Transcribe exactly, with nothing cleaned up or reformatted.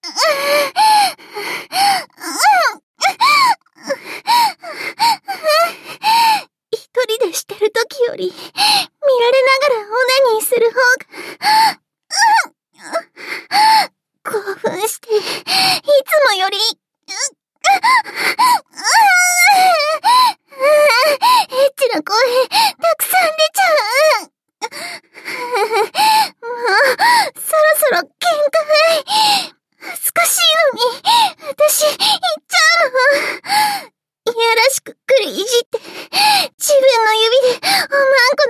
一人でしてる時より、見られながらオナニーする方が、興奮して、いつもより、エッチな声、たくさん出ちゃう。もう、そろそろ限界。恥ずかしいのに、私、言っちゃうの。いやらしくくりいじって、自分の指でおまんこ